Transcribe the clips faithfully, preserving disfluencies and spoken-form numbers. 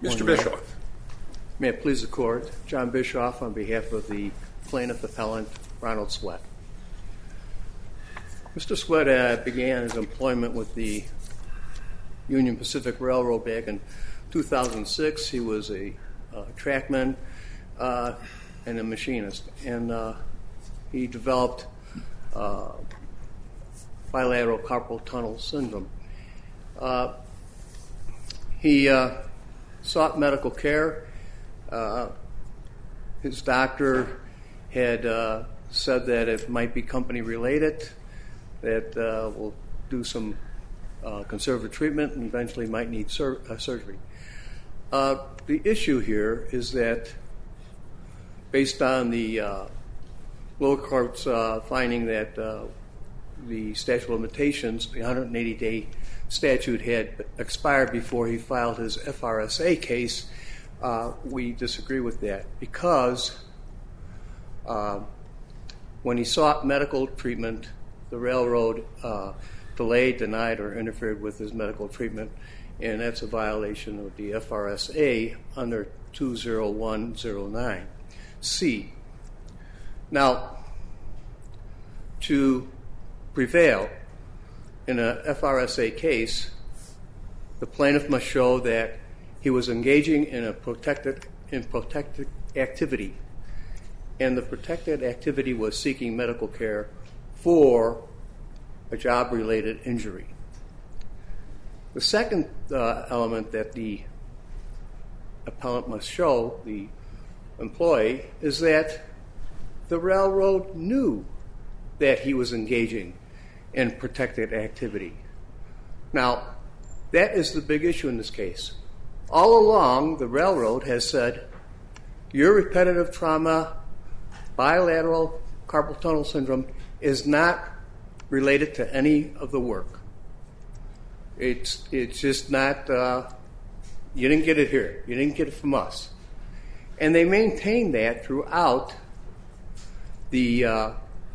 Mister Bischoff. May it please the Court, John Bischoff on behalf of the plaintiff appellant Ronald Sweat. Mister Sweat uh, began his employment with the Union Pacific Railroad back in two thousand six. He was a uh, trackman uh, and a machinist, and uh, he developed uh, bilateral carpal tunnel syndrome. Uh, he uh, sought medical care. Uh, his doctor had uh, said that it might be company related, that uh, we'll do some uh, conservative treatment and eventually might need sur- uh, surgery. Uh, the issue here is that based on the uh, lower court's uh, finding that uh, the statute of limitations, the one hundred eighty day statute had expired before he filed his F R S A case, uh, we disagree with that because uh, when he sought medical treatment, the railroad uh, delayed, denied, or interfered with his medical treatment, and that's a violation of the F R S A under two oh one oh nine C. Now, to prevail in a F R S A case, the plaintiff must show that he was engaging in a protected in protected activity, and the protected activity was seeking medical care for a job-related injury. The second uh, element that the appellant must show, the employee, is that the railroad knew that he was engaging in protected activity. Now, that is the big issue in this case. All along, the railroad has said, your repetitive trauma, bilateral carpal tunnel syndrome, is not related to any of the work. It's it's just not, uh, you didn't get it here. You didn't get it from us. And they maintained that throughout the uh,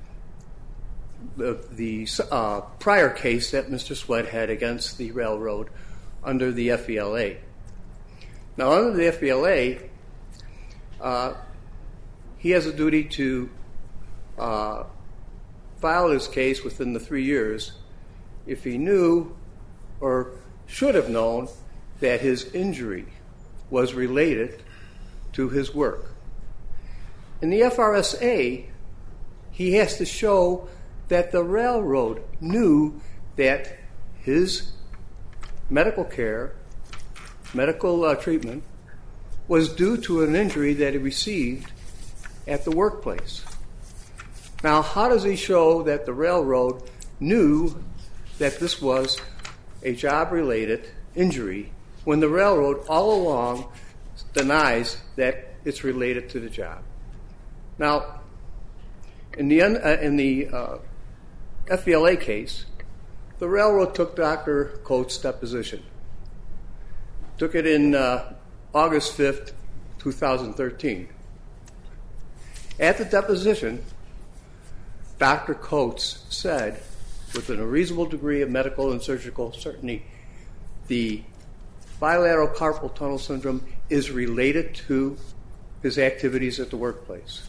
the, the uh, prior case that Mister Sweat had against the railroad under the F E L A. Now, under the F E L A, uh, he has a duty to uh, file his case within the three years if he knew or should have known that his injury was related to his work. In the F R S A, he has to show that the railroad knew that his medical care, medical uh, treatment, was due to an injury that he received at the workplace. Now, how does he show that the railroad knew that this was a job-related injury when the railroad all along denies that it's related to the job? Now, in the, uh, in the uh, F E L A case, the railroad took Doctor Coates' deposition. Took it in uh, August fifth, two thousand thirteen. At the deposition, Doctor Coates said, within a reasonable degree of medical and surgical certainty, the bilateral carpal tunnel syndrome is related to his activities at the workplace.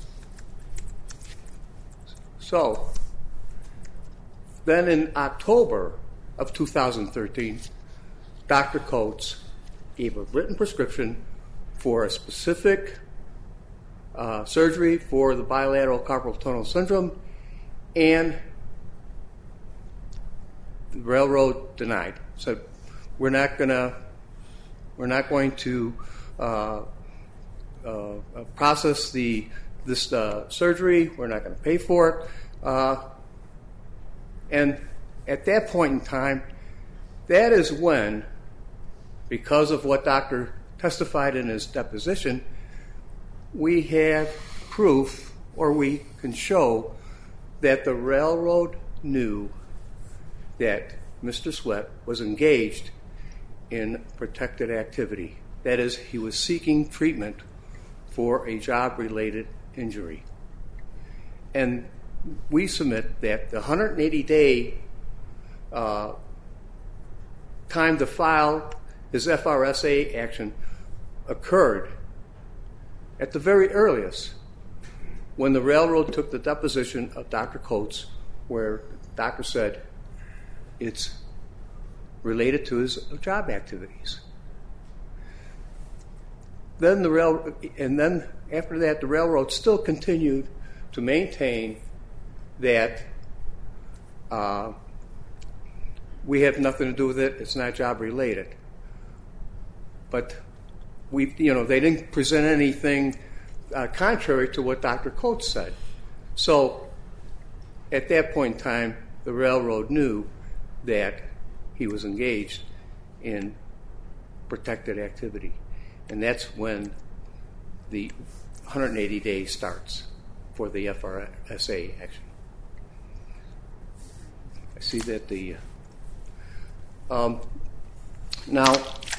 So, then in October of two thousand thirteen, Doctor Coates gave a written prescription for a specific uh, surgery for the bilateral carpal tunnel syndrome, and the railroad denied. Said, we're not gonna, we're not going to uh, uh, process the this uh, surgery. We're not going to pay for it. Uh, and at that point in time, that is when, because of what Doctor testified in his deposition, we have proof, or we can show, that the railroad knew that Mister Sweat was engaged in protected activity. That is, he was seeking treatment for a job-related injury. And we submit that the one hundred eighty day uh, time to file his F R S A action occurred at the very earliest when the railroad took the deposition of Doctor Coates, where the doctor said it's related to his job activities. Then the rail, and then after that, the railroad still continued to maintain that uh, we have nothing to do with it. It's not job related. But we, you know, they didn't present anything uh, contrary to what Doctor Coates said. So at that point in time, the railroad knew that he was engaged in protected activity. And that's when the one hundred eighty days starts for the F R S A action. I see that the... Um, now,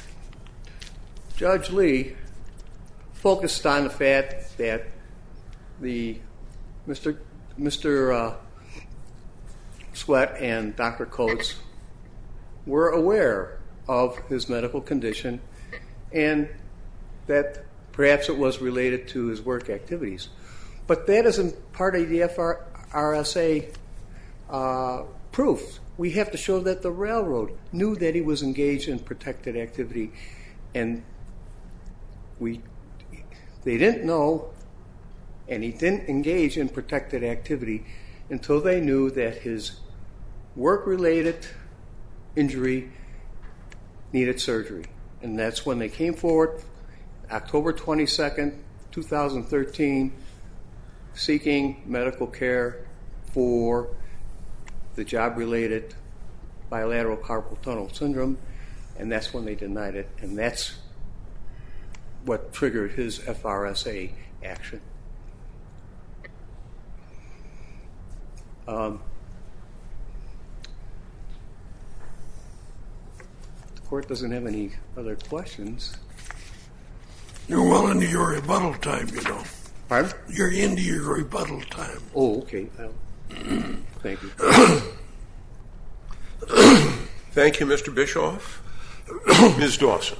Judge Lee focused on the fact that the Mister Mister Uh, Sweat and Doctor Coates were aware of his medical condition and that perhaps it was related to his work activities. But that isn't part of the F R S A uh, proof. We have to show that the railroad knew that he was engaged in protected activity, and we they didn't know, and he didn't engage in protected activity until they knew that his work-related injury needed surgery. And that's when they came forward, October twenty-second, two thousand thirteen, seeking medical care for the job-related bilateral carpal tunnel syndrome, and that's when they denied it, and that's what triggered his F R S A action. Um, the court doesn't have any other questions. You're well into your rebuttal time, you know. Pardon? You're into your rebuttal time. Oh, okay. Well, thank you. Thank you, Mister Bischoff. Miz Dawson.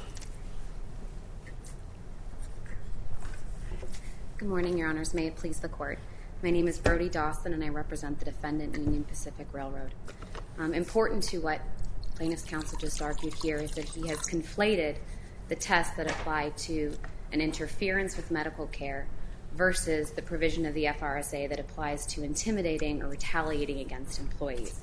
Good morning, Your Honors. May it please the Court. My name is Brody Dawson, and I represent the defendant, Union Pacific Railroad. Um, important to what plaintiff's counsel just argued here is that he has conflated the tests that apply to an interference with medical care versus the provision of the F R S A that applies to intimidating or retaliating against employees.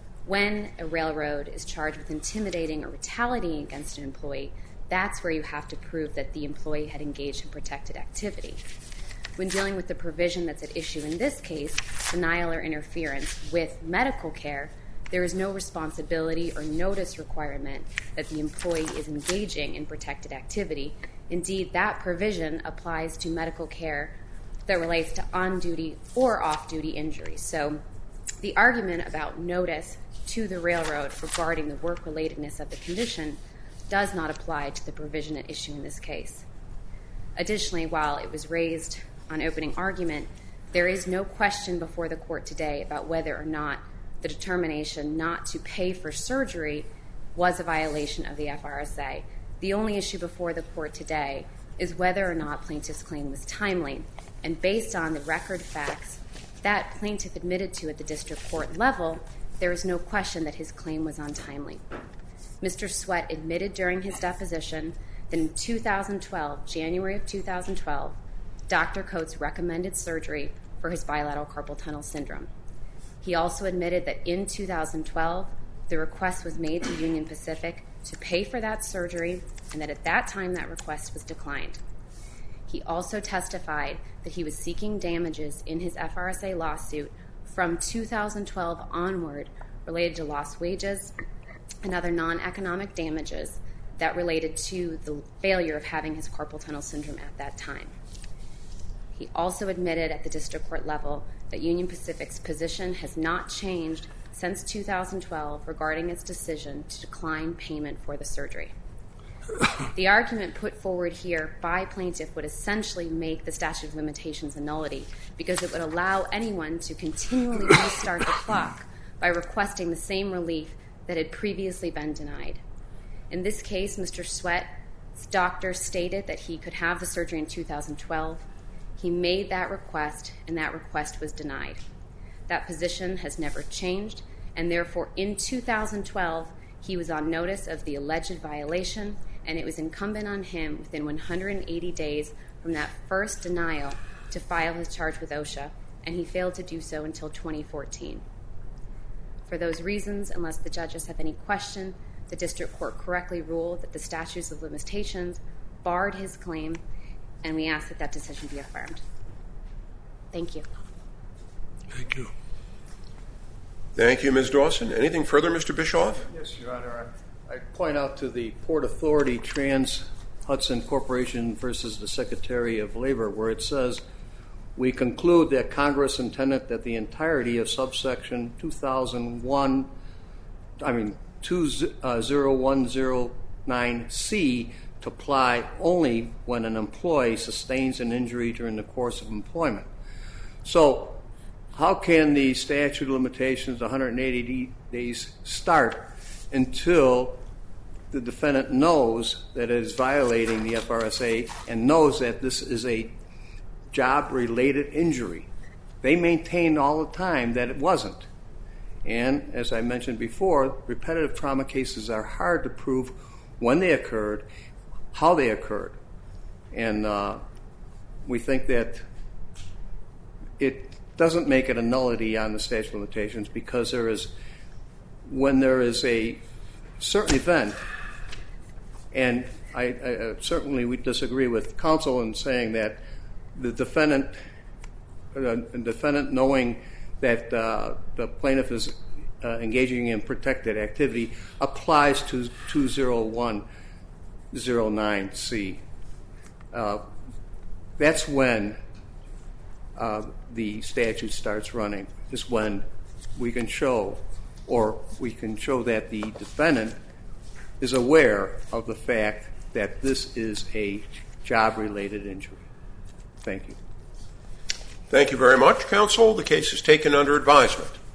When a railroad is charged with intimidating or retaliating against an employee, that's where you have to prove that the employee had engaged in protected activity. When dealing with the provision that's at issue in this case, denial or interference with medical care, there is no responsibility or notice requirement that the employee is engaging in protected activity. Indeed, that provision applies to medical care that relates to on-duty or off-duty injuries. So the argument about notice to the railroad regarding the work-relatedness of the condition does not apply to the provision at issue in this case. Additionally, while it was raised on opening argument, there is no question before the court today about whether or not the determination not to pay for surgery was a violation of the F R S A. The only issue before the court today is whether or not plaintiff's claim was timely. And based on the record facts that plaintiff admitted to at the district court level, there is no question that his claim was untimely. Mister Sweat admitted during his deposition that in two thousand twelve, January of two thousand twelve, Doctor Coates recommended surgery for his bilateral carpal tunnel syndrome. He also admitted that in two thousand twelve, the request was made to Union Pacific to pay for that surgery, and that at that time that request was declined. He also testified that he was seeking damages in his F R S A lawsuit from two thousand twelve onward related to lost wages and other non-economic damages that related to the failure of having his carpal tunnel syndrome at that time. He also admitted at the district court level that Union Pacific's position has not changed since two thousand twelve regarding its decision to decline payment for the surgery. The argument put forward here by plaintiff would essentially make the statute of limitations a nullity because it would allow anyone to continually restart the clock by requesting the same relief that had previously been denied. In this case, Mister Sweat His doctor stated that he could have the surgery in two thousand twelve. He made that request, and that request was denied. That position has never changed, and therefore in two thousand twelve, he was on notice of the alleged violation, and it was incumbent on him within one hundred eighty days from that first denial to file his charge with OSHA, and he failed to do so until twenty fourteen. For those reasons, unless the judges have any question, the district court correctly ruled that the statutes of limitations barred his claim, and we ask that that decision be affirmed. Thank you. Thank you. Thank you, Miz Dawson. Anything further, Mister Bischoff? Yes, Your Honor. I, I point out to the Port Authority Trans-Hudson Corporation versus the Secretary of Labor, where it says, we conclude that Congress intended that the entirety of subsection two thousand one, I mean, two zero one zero nine C to apply only when an employee sustains an injury during the course of employment. So how can the statute of limitations, one hundred eighty days, start until the defendant knows that it is violating the F R S A and knows that this is a job-related injury? They maintain all the time that it wasn't. And as I mentioned before, repetitive trauma cases are hard to prove when they occurred, how they occurred. And uh, we think that it doesn't make it a nullity on the statute of limitations, because there is, when there is a certain event, and I, I certainly we disagree with counsel in saying that the defendant, uh, defendant knowing that uh, the plaintiff is uh, engaging in protected activity applies to two zero one zero nine C. Uh, that's when uh, the statute starts running, is when we can show, or we can show that the defendant is aware of the fact that this is a job-related injury. Thank you. Thank you very much, counsel. The case is taken under advisement.